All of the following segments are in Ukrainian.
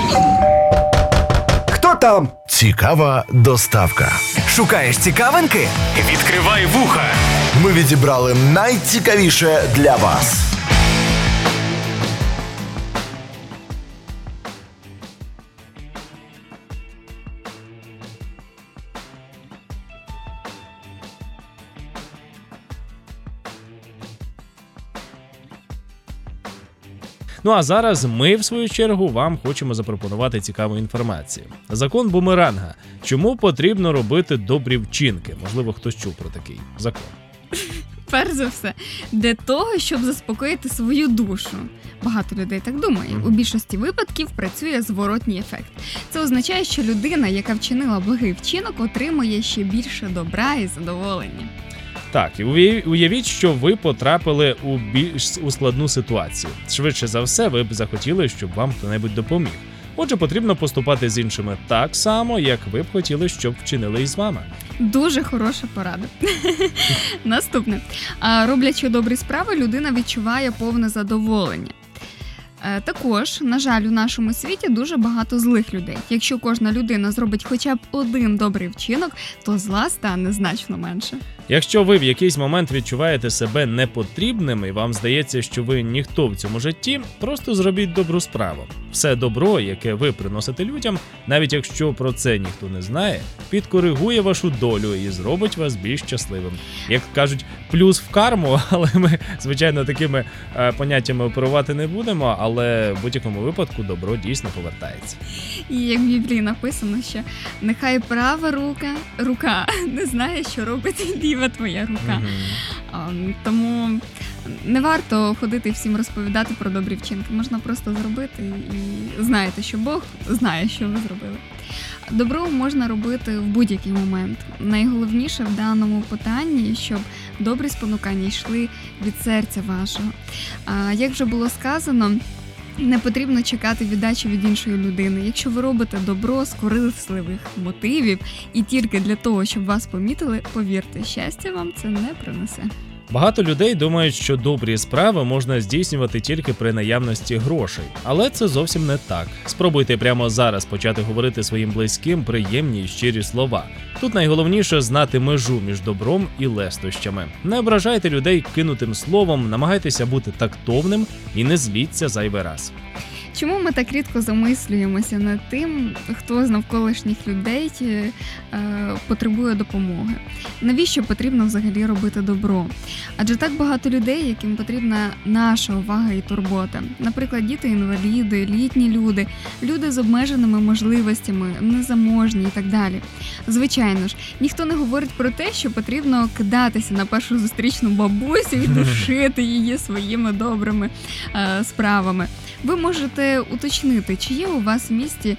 Хто там? Цікава доставка. Шукаєш цікавинки? Відкривай вуха. Ми відібрали найцікавіше для вас. Ну а зараз ми, в свою чергу, вам хочемо запропонувати цікаву інформацію. Закон бумеранга. Чому потрібно робити добрі вчинки? Можливо, хтось чув про такий закон. Перш за все, для того, щоб заспокоїти свою душу. Багато людей так думає. У більшості випадків працює зворотній ефект. Це означає, що людина, яка вчинила благий вчинок, отримує ще більше добра і задоволення. Так, і уявіть, що ви потрапили у більш складну ситуацію. Швидше за все, ви б захотіли, щоб вам хто-небудь допоміг. Отже, потрібно поступати з іншими так само, як ви б хотіли, щоб вчинили із вами. Дуже хороша порада. Наступне. Роблячи добрі справи, людина відчуває повне задоволення. Також, на жаль, у нашому світі дуже багато злих людей. Якщо кожна людина зробить хоча б один добрий вчинок, то зла стане значно менше. Якщо ви в якийсь момент відчуваєте себе непотрібним і вам здається, що ви ніхто в цьому житті, просто зробіть добру справу. Все добро, яке ви приносите людям, навіть якщо про це ніхто не знає, підкоригує вашу долю і зробить вас більш щасливим. Як кажуть, плюс в карму, але ми, звичайно, такими поняттями оперувати не будемо, але в будь-якому випадку добро дійсно повертається. І як в Біблії написано, що нехай права рука не знає, що робить ліва твоя рука. Тому не варто ходити і всім розповідати про добрі вчинки. Можна просто зробити і знаєте, що Бог знає, що ви зробили. Добро можна робити в будь-який момент. Найголовніше в даному питанні, щоб добрі спонукання йшли від серця вашого. Як вже було сказано, не потрібно чекати віддачі від іншої людини. Якщо ви робите добро з корисливих мотивів і тільки для того, щоб вас помітили, повірте, щастя вам це не принесе. Багато людей думають, що добрі справи можна здійснювати тільки при наявності грошей. Але це зовсім не так. Спробуйте прямо зараз почати говорити своїм близьким приємні і щирі слова. Тут найголовніше знати межу між добром і лестощами. Не ображайте людей кинутим словом, намагайтеся бути тактовним і не зліться зайвий раз. Чому ми так рідко замислюємося над тим, хто з навколишніх людей потребує допомоги? Навіщо потрібно взагалі робити добро? Адже так багато людей, яким потрібна наша увага і турбота. Наприклад, діти-інваліди, літні люди, люди з обмеженими можливостями, незаможні і так далі. Звичайно ж, ніхто не говорить про те, що потрібно кидатися на першу зустрічну бабусю і душити її своїми добрими справами. Ви можете уточнити, чи є у вас в місті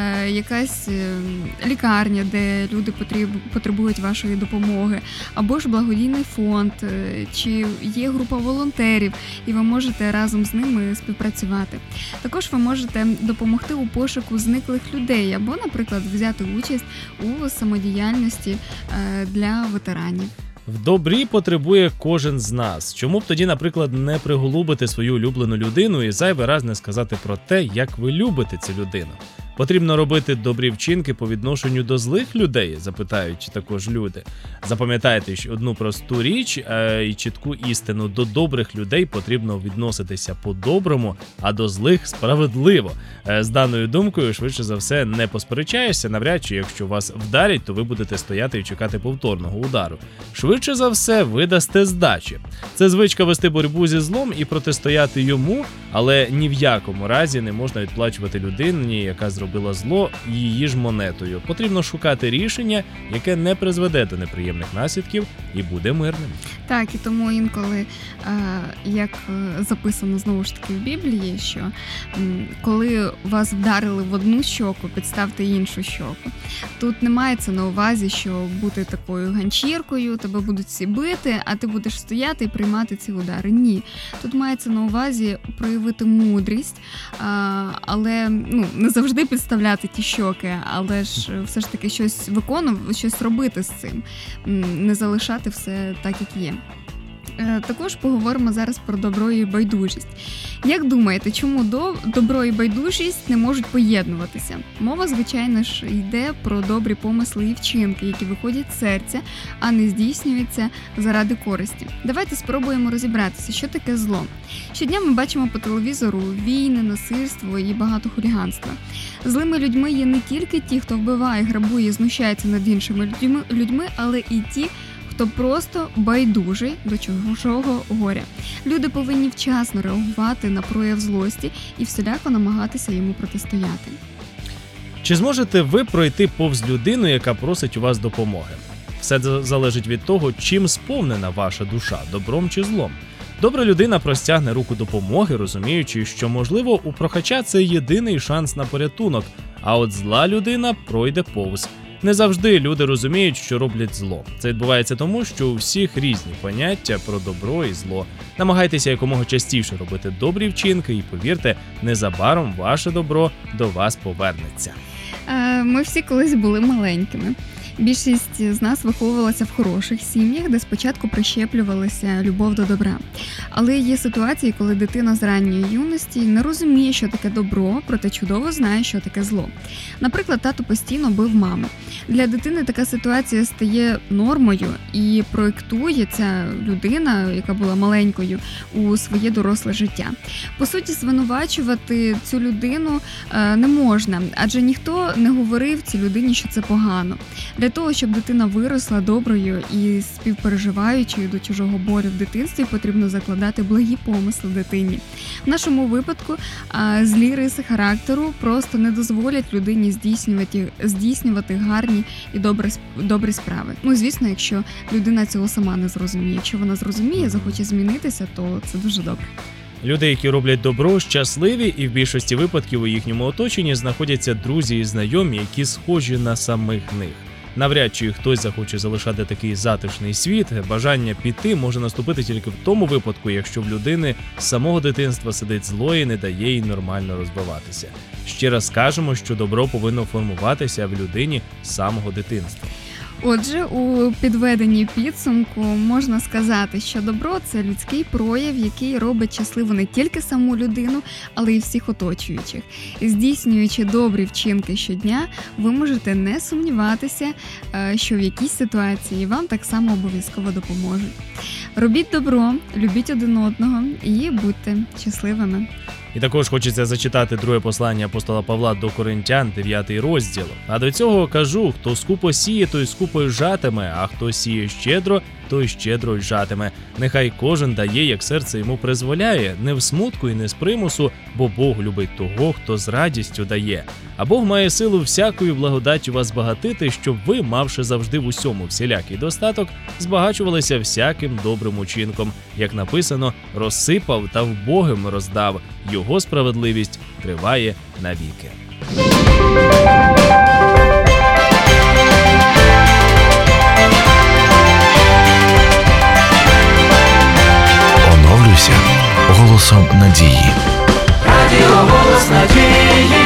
якась лікарня, де люди потребують вашої допомоги, або ж благодійний фонд, чи є група волонтерів, і ви можете разом з ними співпрацювати. Також ви можете допомогти у пошуку зниклих людей, або, наприклад, взяти участь у самодіяльності для ветеранів. В добрі потребує кожен з нас. Чому б тоді, наприклад, не приголубити свою улюблену людину і зайвий раз не сказати про те, як ви любите цю людину? Потрібно робити добрі вчинки по відношенню до злих людей, запитають також люди. Запам'ятайте одну просту річ і чітку істину. До добрих людей потрібно відноситися по-доброму, а до злих – справедливо. З даною думкою, швидше за все, не посперечаєшся. Навряд чи, якщо вас вдарять, то ви будете стояти і чекати повторного удару. Швидше за все, ви дасте здачі. Це звичка вести боротьбу зі злом і протистояти йому, але ні в якому разі не можна відплачувати людині, яка зробила зло, її ж монетою. Потрібно шукати рішення, яке не призведе до неприємних наслідків і буде мирним. Так, і тому інколи, як записано знову ж таки в Біблії, що коли вас вдарили в одну щоку, підставте іншу щоку. Тут не мається на увазі, що бути такою ганчіркою, тебе будуть всі бити, а ти будеш стояти і приймати ці удари. Ні. Тут мається на увазі проявити мудрість, але не завжди підставляти ті щоки, але ж все ж таки щось виконувати, щось робити з цим, не залишати все так, як є. Також поговоримо зараз про добро і байдужість. Як думаєте, чому добро і байдужість не можуть поєднуватися? Мова, звичайно ж, йде про добрі помисли і вчинки, які виходять з серця, а не здійснюються заради користі. Давайте спробуємо розібратися, що таке зло. Щодня ми бачимо по телевізору війни, насильство і багато хуліганства. Злими людьми є не тільки ті, хто вбиває, грабує і знущається над іншими людьми, але і ті, хто просто байдужий до чужого горя. Люди повинні вчасно реагувати на прояв злості і всіляко намагатися йому протистояти. Чи зможете ви пройти повз людину, яка просить у вас допомоги? Все залежить від того, чим сповнена ваша душа – добром чи злом. Добра людина простягне руку допомоги, розуміючи, що, можливо, у прохача це єдиний шанс на порятунок, а от зла людина пройде повз. Не завжди люди розуміють, що роблять зло. Це відбувається тому, що у всіх різні поняття про добро і зло. Намагайтеся якомога частіше робити добрі вчинки і, повірте, незабаром ваше добро до вас повернеться. Ми всі колись були маленькими. Більшість з нас виховувалася в хороших сім'ях, де спочатку прищеплювалася любов до добра. Але є ситуації, коли дитина з ранньої юності не розуміє, що таке добро, проте чудово знає, що таке зло. Наприклад, тато постійно бив маму. Для дитини така ситуація стає нормою і проєктує ця людина, яка була маленькою, у своє доросле життя. По суті, звинувачувати цю людину не можна, адже ніхто не говорив цій людині, що це погано. Для того, щоб дитина виросла доброю і співпереживаючою до чужого болю в дитинстві, потрібно закладати благі помисли дитині. В нашому випадку злі риси характеру просто не дозволять людині здійснювати гарні і добрі справи. Ну, звісно, якщо людина цього сама не зрозуміє. Якщо вона зрозуміє, захоче змінитися, то це дуже добре. Люди, які роблять добро, щасливі, і в більшості випадків у їхньому оточенні знаходяться друзі і знайомі, які схожі на самих них. Навряд чи хтось захоче залишати такий затишний світ. Бажання піти може наступити тільки в тому випадку, якщо в людини з самого дитинства сидить зло і не дає їй нормально розвиватися. Ще раз скажемо, що добро повинно формуватися в людині з самого дитинства. Отже, у підведенні підсумку можна сказати, що добро – це людський прояв, який робить щасливу не тільки саму людину, але й всіх оточуючих. Здійснюючи добрі вчинки щодня, ви можете не сумніватися, що в якійсь ситуації вам так само обов'язково допоможуть. Робіть добро, любіть один одного і будьте щасливими. І також хочеться зачитати друге послання апостола Павла до Коринтян, 9 розділ. А до цього кажу, хто скупо сіє, той скупо й жатиме, а хто сіє щедро, той щедро й жатиме. Нехай кожен дає, як серце йому призволяє, не в смутку і не з примусу, бо Бог любить того, хто з радістю дає. А Бог має силу всякою благодаттю вас збагатити, щоб ви, мавши завжди в усьому всілякий достаток, збагачувалися всяким добрим учинком. Як написано, розсипав та вбогим роздав, його справедливість триває навіки. Оновлюйся голосом надії. Радіо «Голос надії».